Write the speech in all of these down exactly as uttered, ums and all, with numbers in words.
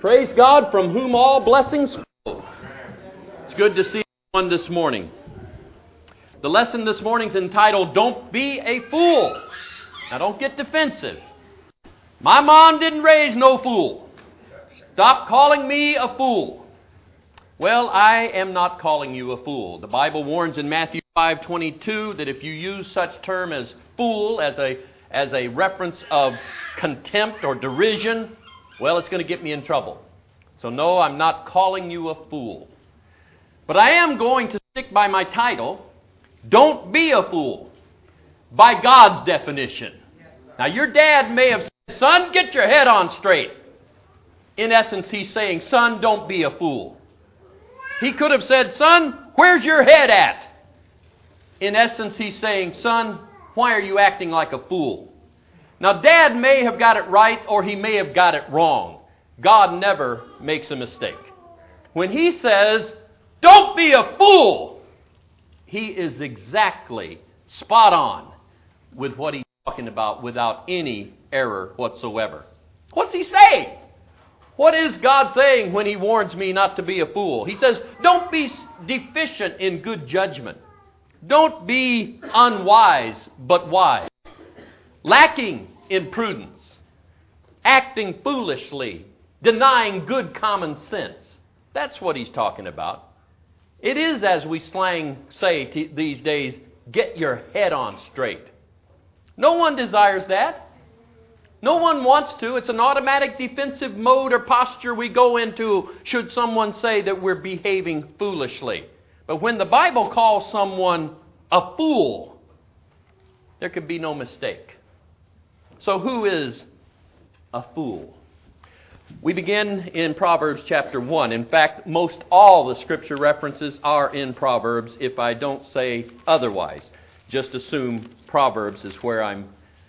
Praise God, from whom all blessings flow. It's good to see everyone this morning. The lesson this morning is entitled, Don't Be a Fool. Now don't get defensive. My mom didn't raise no fool. Stop calling me a fool. Well, I am not calling you a fool. The Bible warns in Matthew five twenty-two that if you use such term as fool as a, as a reference of contempt or derision, well, it's going to get me in trouble. So no, I'm not calling you a fool. But I am going to stick by my title, Don't Be a Fool, by God's definition. Now, your dad may have said, son, get your head on straight. In essence, he's saying, son, don't be a fool. He could have said, son, where's your head at? In essence, he's saying, son, why are you acting like a fool? Now, Dad may have got it right or he may have got it wrong. God never makes a mistake. When He says, don't be a fool, He is exactly spot on with what He's talking about without any error whatsoever. What's He saying? What is God saying when He warns me not to be a fool? He says, don't be deficient in good judgment. Don't be unwise but wise. Lacking in prudence. Acting foolishly. Denying good common sense. That's what He's talking about. It is, as we slang say t- these days, get your head on straight. No one desires that. No one wants to. It's an automatic defensive mode or posture we go into should someone say that we're behaving foolishly. But when the Bible calls someone a fool, there can be no mistake. So who is a fool? We begin in Proverbs chapter one. In fact, most all the Scripture references are in Proverbs if I don't say otherwise. Just assume Proverbs is where I'm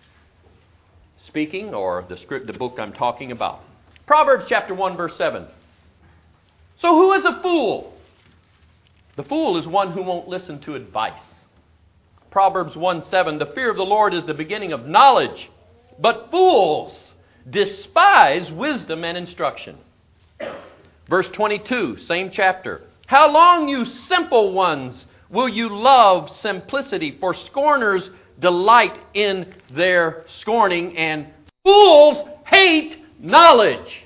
speaking or the script, the book I'm talking about. Proverbs chapter one, verse seven. So who is a fool? The fool is one who won't listen to advice. Proverbs one seven. The fear of the Lord is the beginning of knowledge, but fools despise wisdom and instruction. Verse twenty-two, same chapter. How long, you simple ones, will you love simplicity? For scorners delight in their scorning, and fools hate knowledge.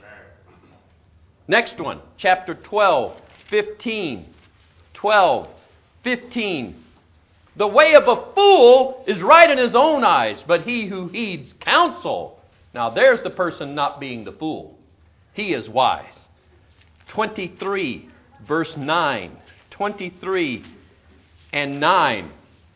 Next one, chapter twelve, fifteen. twelve, fifteen. The way of a fool is right in his own eyes, but he who heeds counsel, now there's the person not being the fool. He is wise. twenty-three, verse nine. twenty-three and nine.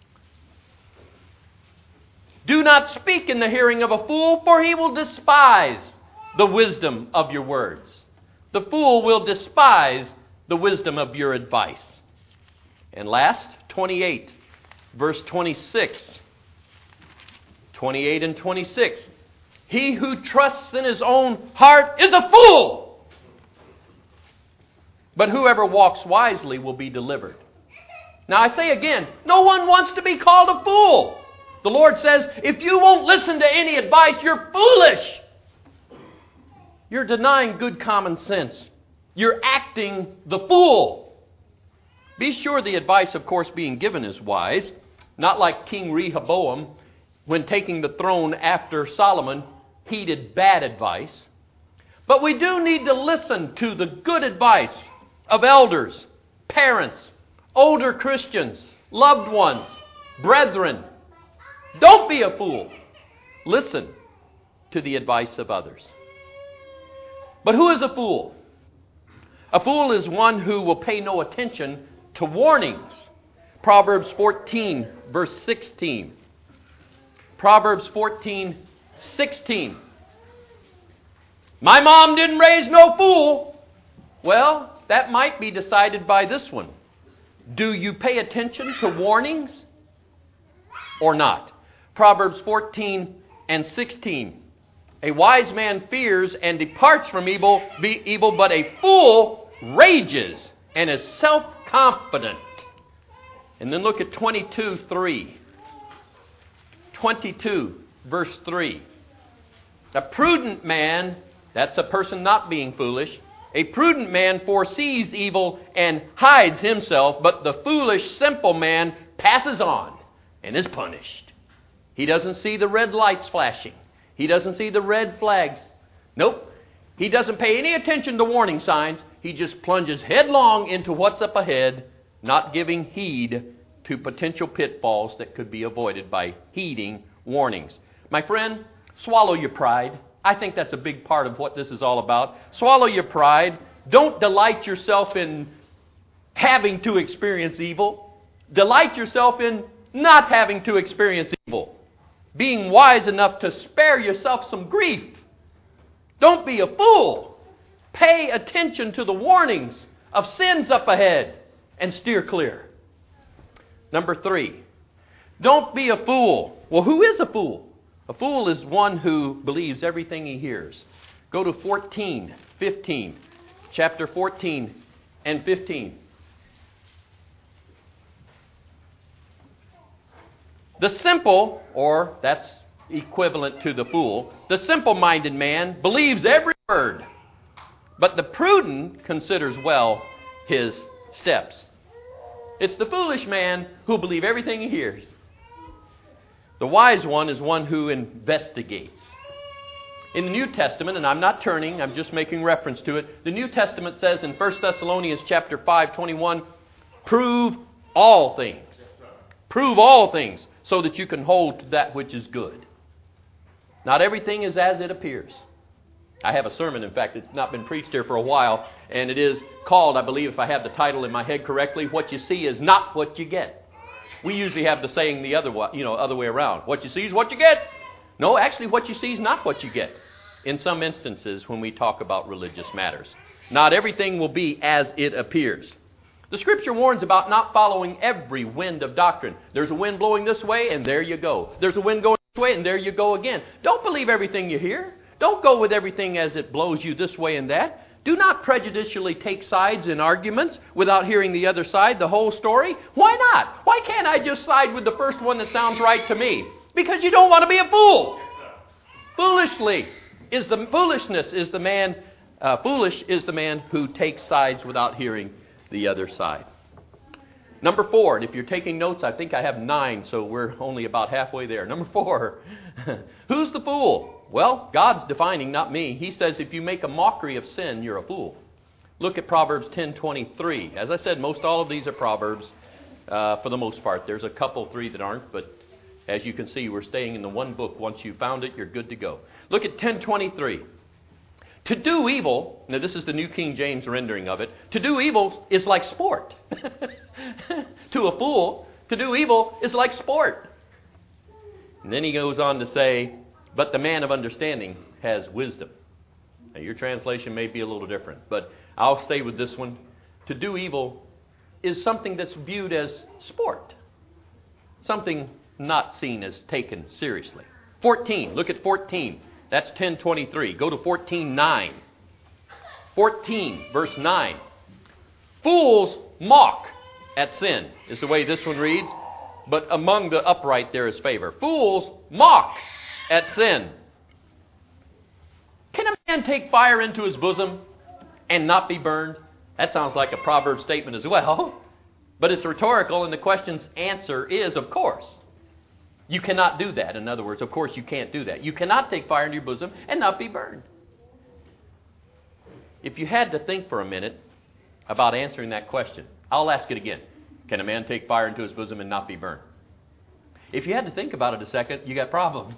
Do not speak in the hearing of a fool, for he will despise the wisdom of your words. The fool will despise the wisdom of your advice. And last, twenty-eight, verse twenty-six. twenty-eight and twenty-six. He who trusts in his own heart is a fool. But whoever walks wisely will be delivered. Now I say again, no one wants to be called a fool. The Lord says, if you won't listen to any advice, you're foolish. You're denying good common sense. You're acting the fool. Be sure the advice, of course, being given is wise. Not like King Rehoboam, when taking the throne after Solomon, heeded bad advice. But we do need to listen to the good advice of elders, parents, older Christians, loved ones, brethren. Don't be a fool. Listen to the advice of others. But who is a fool? A fool is one who will pay no attention to warnings. Proverbs fourteen, verse sixteen. Proverbs fourteen, sixteen. My mom didn't raise no fool. Well, that might be decided by this one. Do you pay attention to warnings or not? Proverbs fourteen and sixteen. A wise man fears and departs from evil, be evil, but a fool rages and is self-confident. And then look at twenty-two, three. twenty-two, verse three. A prudent man That's a person not being foolish. A prudent man foresees evil and hides himself, but the foolish, simple man passes on and is punished. He doesn't see the red lights flashing. He doesn't see the red flags. Nope. He doesn't pay any attention to warning signs. He just plunges headlong into what's up ahead, not giving heed to potential pitfalls that could be avoided by heeding warnings. My friend, swallow your pride. I think that's a big part of what this is all about. Swallow your pride. Don't delight yourself in having to experience evil. Delight yourself in not having to experience evil. Being wise enough to spare yourself some grief. Don't be a fool. Pay attention to the warnings of sins up ahead and steer clear. Number three, don't be a fool. Well, who is a fool? A fool is one who believes everything he hears. Go to fourteen, fifteen, chapter fourteen and fifteen. The simple, or that's equivalent to the fool, the simple-minded man believes every word, but the prudent considers well his steps. It's the foolish man who'll believe everything he hears. The wise one is one who investigates. In the New Testament, and I'm not turning, I'm just making reference to it, the New Testament says in First Thessalonians chapter five, twenty-one, prove all things. Prove all things so that you can hold to that which is good. Not everything is as it appears. I have a sermon, in fact, it's not been preached here for a while, and it is called, I believe if I have the title in my head correctly, What You See Is Not What You Get. We usually have the saying the other way, you know, other way around. What you see is what you get. No, actually what you see is not what you get. In some instances when we talk about religious matters. Not everything will be as it appears. The Scripture warns about not following every wind of doctrine. There's a wind blowing this way and there you go. There's a wind going this way and there you go again. Don't believe everything you hear. Don't go with everything as it blows you this way and that. Do not prejudicially take sides in arguments without hearing the other side, the whole story. Why not? Why can't I just side with the first one that sounds right to me? Because you don't want to be a fool. Foolishly is the foolishness is the man. Uh, foolish is the man who takes sides without hearing the other side. Number four, and if you're taking notes, I think I have nine, so we're only about halfway there. Number four, who's the fool? Well, God's defining, not me. He says if you make a mockery of sin, you're a fool. Look at Proverbs ten twenty-three. As I said, most all of these are Proverbs uh, for the most part. There's a couple, three that aren't, but as you can see, we're staying in the one book. Once you found it, you're good to go. Look at ten twenty-three. To do evil, now this is the New King James rendering of it, to do evil is like sport. To a fool, to do evil is like sport. And then he goes on to say, but the man of understanding has wisdom. Now your translation may be a little different, but I'll stay with this one. To do evil is something that's viewed as sport. Something not seen as taken seriously. fourteen, look at fourteen. That's ten twenty-three. Go to fourteen nine. fourteen, verse nine. Fools mock at sin, is the way this one reads. But among the upright there is favor. Fools mock at sin. Can a man take fire into his bosom and not be burned? That sounds like a proverb statement as well. But it's rhetorical, and the question's answer is, of course. You cannot do that. In other words, of course you can't do that. You cannot take fire into your bosom and not be burned. If you had to think for a minute about answering that question, I'll ask it again. Can a man take fire into his bosom and not be burned? If you had to think about it a second, you got problems.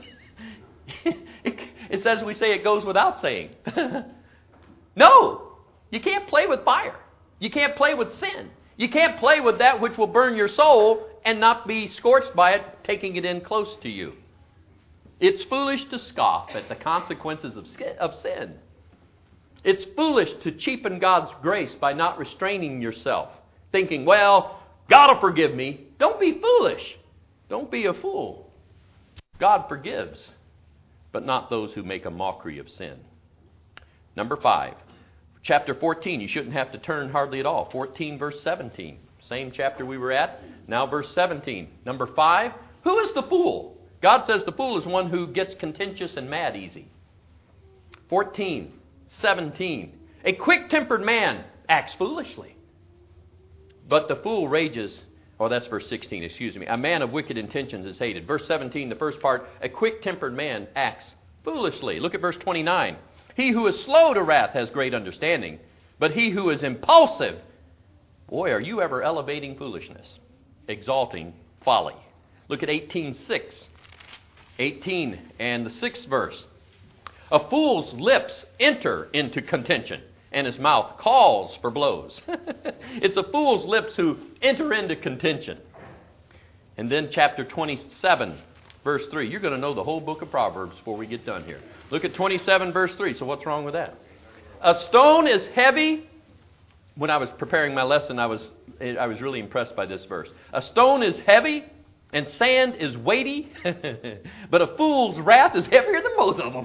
It's as we say, it goes without saying. No, you can't play with fire. You can't play with sin. You can't play with that which will burn your soul and not be scorched by it, taking it in close to you. It's foolish to scoff at the consequences of of sin. It's foolish to cheapen God's grace by not restraining yourself, thinking, well, God will forgive me. Don't be foolish. Don't be a fool. God forgives, but not those who make a mockery of sin. Number five, chapter fourteen. You shouldn't have to turn hardly at all. fourteen, verse seventeen. Same chapter we were at. Now verse seventeen. Number five, who is the fool? God says the fool is one who gets contentious and mad easy. fourteen, seventeen. A quick-tempered man acts foolishly, but the fool rages. Oh, that's verse sixteen, excuse me. A man of wicked intentions is hated. Verse seventeen, the first part, a quick-tempered man acts foolishly. Look at verse twenty-nine. He who is slow to wrath has great understanding, but he who is impulsive, boy, are you ever elevating foolishness, exalting folly. Look at eighteen six. eighteen and the sixth verse. A fool's lips enter into contention, and his mouth calls for blows. It's a fool's lips who enter into contention. And then chapter twenty-seven, verse three. You're going to know the whole book of Proverbs before we get done here. Look at twenty-seven, verse three. So what's wrong with that? A stone is heavy. When I was preparing my lesson, I was I was really impressed by this verse. A stone is heavy and sand is weighty, but a fool's wrath is heavier than both of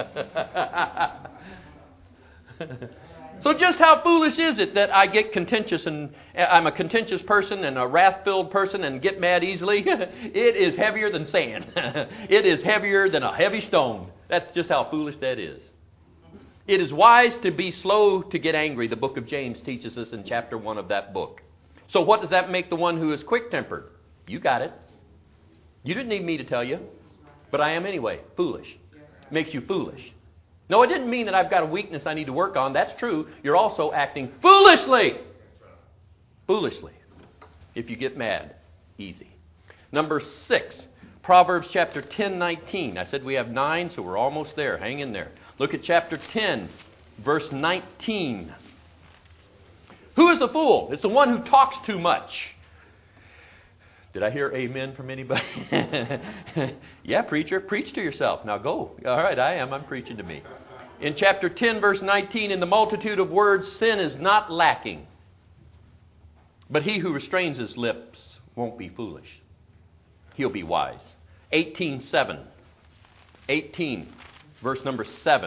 them. So just how foolish is it that I get contentious and I'm a contentious person and a wrath-filled person and get mad easily? It is heavier than sand. It is heavier than a heavy stone. That's just how foolish that is. It is wise to be slow to get angry. The book of James teaches us in chapter one of that book. So what does that make the one who is quick-tempered? You got it. You didn't need me to tell you, but I am anyway. Foolish. Makes you foolish. No, it didn't mean that I've got a weakness I need to work on. That's true. You're also acting foolishly. Foolishly. If you get mad, easy. Number six, Proverbs chapter ten, nineteen. I said we have nine, so we're almost there. Hang in there. Look at chapter ten, verse nineteen. Who is the fool? It's the one who talks too much. Did I hear amen from anybody? Yeah, preacher, preach to yourself. Now go. All right, I am. I'm preaching to me. In chapter ten, verse nineteen, in the multitude of words, sin is not lacking. But he who restrains his lips won't be foolish. He'll be wise. eighteen seven. eighteen, verse number seven.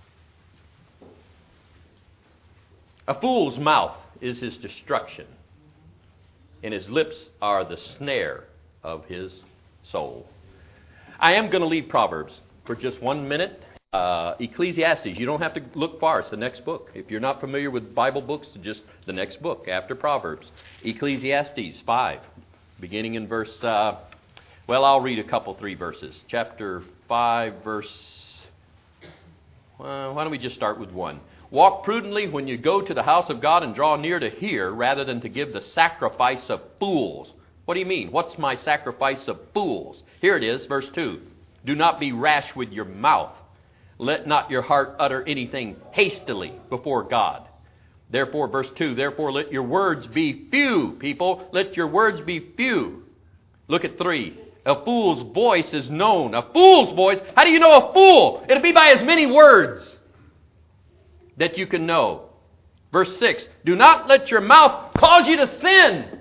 A fool's mouth is his destruction, and his lips are the snare of his soul. I am going to leave Proverbs for just one minute. Uh, Ecclesiastes, you don't have to look far. It's the next book. If you're not familiar with Bible books, just the next book after Proverbs. Ecclesiastes five, beginning in verse, uh, well, I'll read a couple, three verses. Chapter five, verse, well, why don't we just start with one? Walk prudently when you go to the house of God and draw near to hear, rather than to give the sacrifice of fools. What do you mean? What's my sacrifice of fools? Here it is, verse two. Do not be rash with your mouth. Let not your heart utter anything hastily before God. Therefore, verse two, therefore let your words be few, people. Let your words be few. Look at three. A fool's voice is known. A fool's voice? How do you know a fool? It'll be by as many words that you can know. Verse six, do not let your mouth cause you to sin.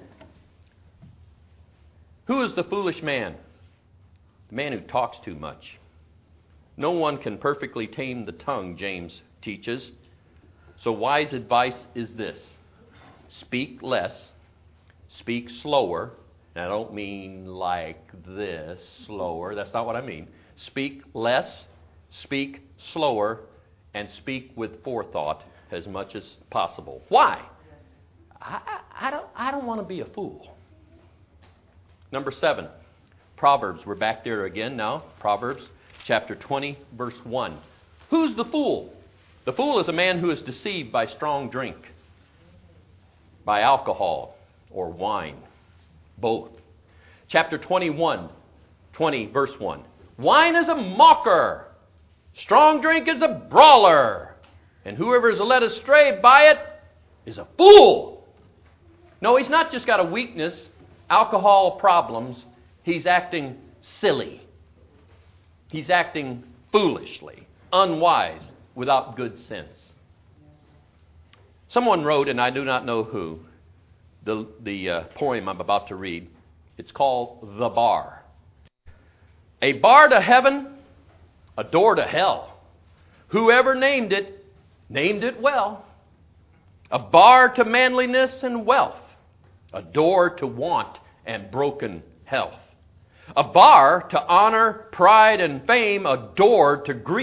Who is the foolish man? The man who talks too much. No one can perfectly tame the tongue, James teaches. So wise advice is this. Speak less. Speak slower. And I don't mean like this, slower. That's not what I mean. Speak less. Speak slower. And speak with forethought as much as possible. Why? I, I, I don't, I don't want to be a fool. Number seven, Proverbs. We're back there again now. Proverbs chapter twenty, verse one. Who's the fool? The fool is a man who is deceived by strong drink, by alcohol or wine, both. Chapter twenty-one, twenty, verse one. Wine is a mocker. Strong drink is a brawler, and whoever is led astray by it is a fool. No, he's not just got a weakness, alcohol problems. He's acting silly. He's acting foolishly, unwise, without good sense. Someone wrote, and I do not know who, the, the uh, poem I'm about to read. It's called The Bar. A bar to heaven, a door to hell. Whoever named it, named it well. A bar to manliness and wealth. A door to want and broken health. A bar to honor, pride, and fame. A door to grief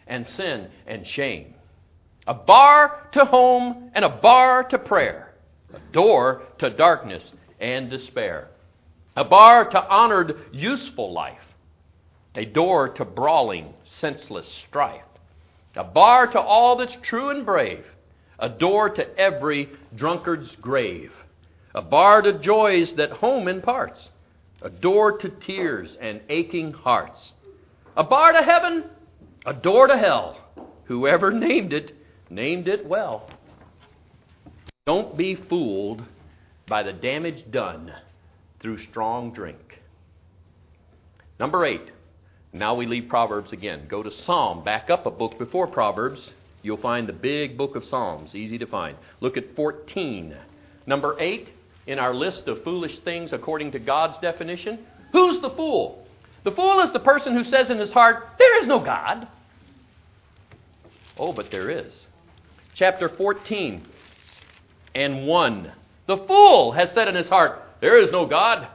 and sin and shame. A bar to home and a bar to prayer. A door to darkness and despair. A bar to honored, useful life. A door to brawling, senseless strife. A bar to all that's true and brave. A door to every drunkard's grave. A bar to joys that home imparts. A door to tears and aching hearts. A bar to heaven, a door to hell. Whoever named it, named it well. Don't be fooled by the damage done through strong drink. Number eight. Now we leave Proverbs again. Go to Psalm. Back up a book before Proverbs. You'll find the big book of Psalms. Easy to find. Look at fourteen. Number eight in our list of foolish things according to God's definition. Who's the fool? The fool is the person who says in his heart, there is no God. Oh, but there is. Chapter fourteen and one. The fool has said in his heart, there is no God.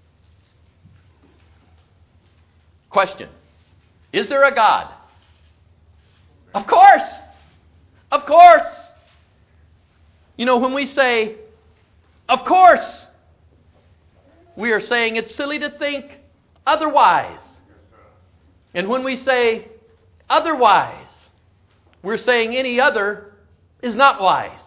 Question. Is there a God? Of course. Of course. You know, when we say, of course, we are saying it's silly to think otherwise. And when we say otherwise, we're saying any other is not wise.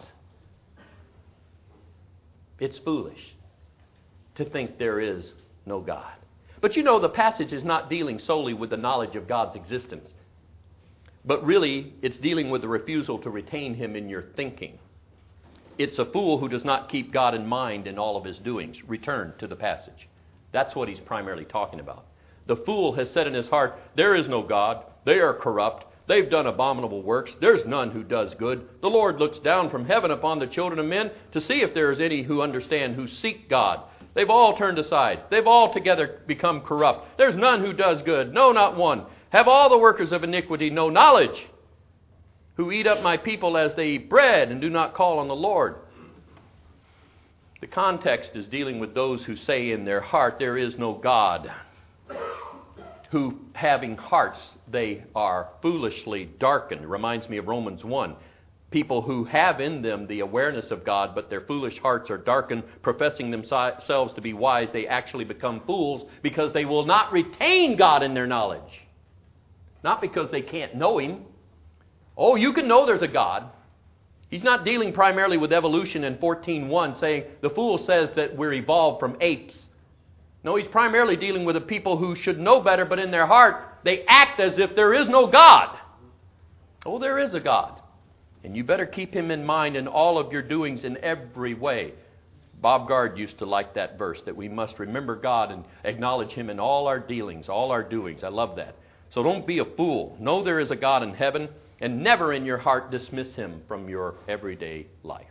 It's foolish to think there is no God. But you know, the passage is not dealing solely with the knowledge of God's existence. But really, it's dealing with the refusal to retain Him in your thinking. It's a fool who does not keep God in mind in all of his doings. Return to the passage. That's what he's primarily talking about. The fool has said in his heart, there is no God. They are corrupt. They've done abominable works. There's none who does good. The Lord looks down from heaven upon the children of men to see if there is any who understand, who seek God. They've all turned aside. They've all together become corrupt. There's none who does good. No, not one. Have all the workers of iniquity no knowledge? Who eat up my people as they eat bread and do not call on the Lord. The context is dealing with those who say in their heart there is no God. Who, having hearts, they are foolishly darkened. It reminds me of Romans one. People who have in them the awareness of God, but their foolish hearts are darkened, professing themselves to be wise, they actually become fools because they will not retain God in their knowledge. Not because they can't know Him. Oh, you can know there's a God. He's not dealing primarily with evolution in fourteen one, saying the fool says that we're evolved from apes. No, he's primarily dealing with the people who should know better, but in their heart, they act as if there is no God. Oh, there is a God. And you better keep Him in mind in all of your doings in every way. Bob Gard used to like that verse, that we must remember God and acknowledge Him in all our dealings, all our doings. I love that. So don't be a fool. Know there is a God in heaven, and never in your heart dismiss Him from your everyday life.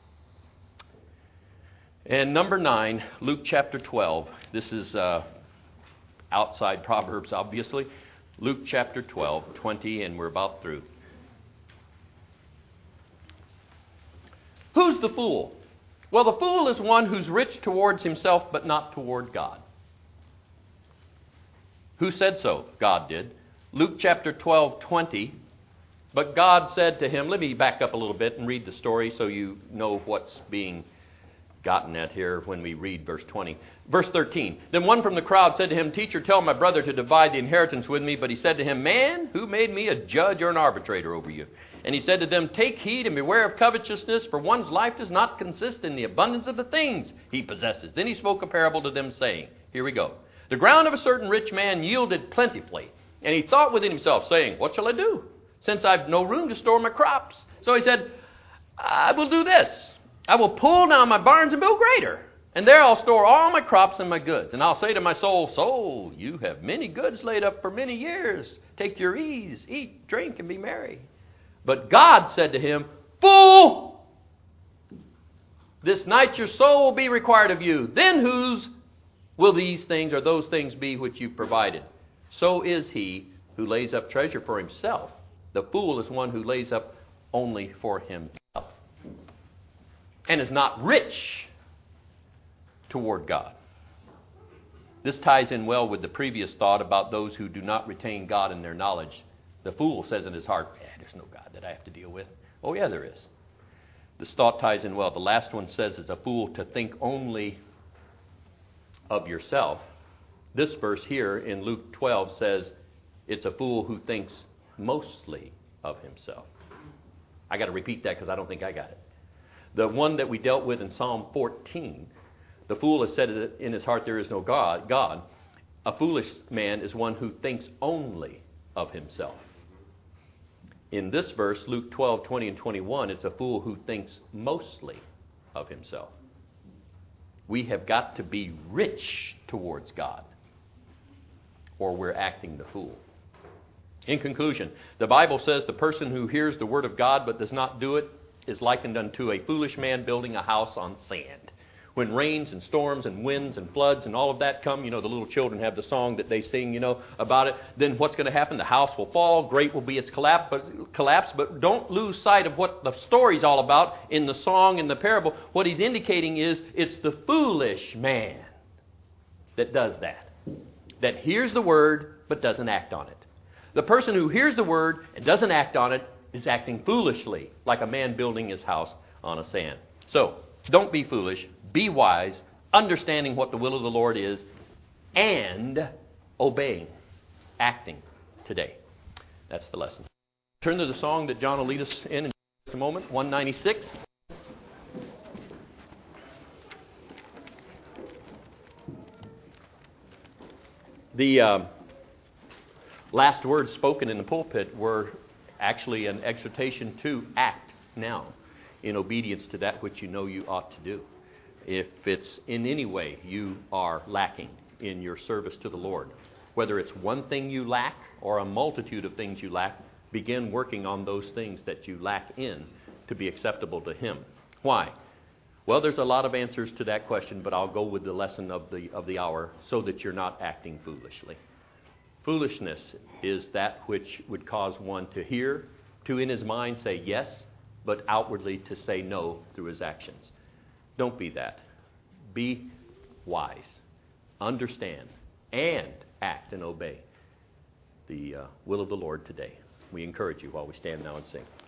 And number nine, Luke chapter twelve. This is uh, outside Proverbs, obviously. Luke chapter twelve, twenty, and we're about through. Who's the fool? Well, the fool is one who's rich towards himself, but not toward God. Who said so? God did. Luke chapter twelve, twenty. But God said to him, let me back up a little bit and read the story so you know what's being gotten at here when we read verse twenty. Verse thirteen. Then one from the crowd said to him, Teacher, tell my brother to divide the inheritance with me. But he said to him, Man, who made me a judge or an arbitrator over you? And he said to them, Take heed and beware of covetousness, for one's life does not consist in the abundance of the things he possesses. Then he spoke a parable to them, saying, Here we go. The ground of a certain rich man yielded plentifully. And he thought within himself, saying, What shall I do, since I've no room to store my crops? So he said, I will do this. I will pull down my barns and build greater. And there I'll store all my crops and my goods. And I'll say to my soul, Soul, you have many goods laid up for many years. Take your ease, eat, drink, and be merry. But God said to him, Fool! This night your soul will be required of you. Then whose will these things or those things be which you provided? So is he who lays up treasure for himself. The fool is one who lays up only for himself and is not rich toward God. This ties in well with the previous thought about those who do not retain God in their knowledge. The fool says in his heart, eh, there's no God that I have to deal with. Oh, yeah, there is. This thought ties in well. The last one says it's a fool to think only of yourself. This verse here in Luke twelve says it's a fool who thinks mostly of himself. I got to repeat that because I don't think I got it. The one that we dealt with in Psalm fourteen, the fool has said in his heart there is no God. God. A foolish man is one who thinks only of himself. In this verse, Luke twelve, twenty and twenty-one, it's a fool who thinks mostly of himself. We have got to be rich towards God, or we're acting the fool. In conclusion, the Bible says the person who hears the word of God but does not do it is likened unto a foolish man building a house on sand. When rains and storms and winds and floods and all of that come, you know, the little children have the song that they sing, you know, about it. Then what's going to happen? The house will fall. Great will be its collapse. But, collapse. But don't lose sight of what the story's all about in the song and the parable. What he's indicating is it's the foolish man that does that. That hears the word but doesn't act on it. The person who hears the word and doesn't act on it is acting foolishly, like a man building his house on a sand. So, don't be foolish. Be wise, understanding what the will of the Lord is, and obeying, acting today. That's the lesson. Turn to the song that John will lead us in in just a moment, one ninety-six. The uh, last words spoken in the pulpit were actually an exhortation to act now in obedience to that which you know you ought to do. If it's in any way you are lacking in your service to the Lord, whether it's one thing you lack or a multitude of things you lack, begin working on those things that you lack in to be acceptable to Him. Why? Well, there's a lot of answers to that question, but I'll go with the lesson of the of the hour so that you're not acting foolishly. Foolishness is that which would cause one to hear, to in his mind say yes, but outwardly to say no through his actions. Don't be that. Be wise. Understand and act and obey the uh, will of the Lord today. We encourage you while we stand now and sing.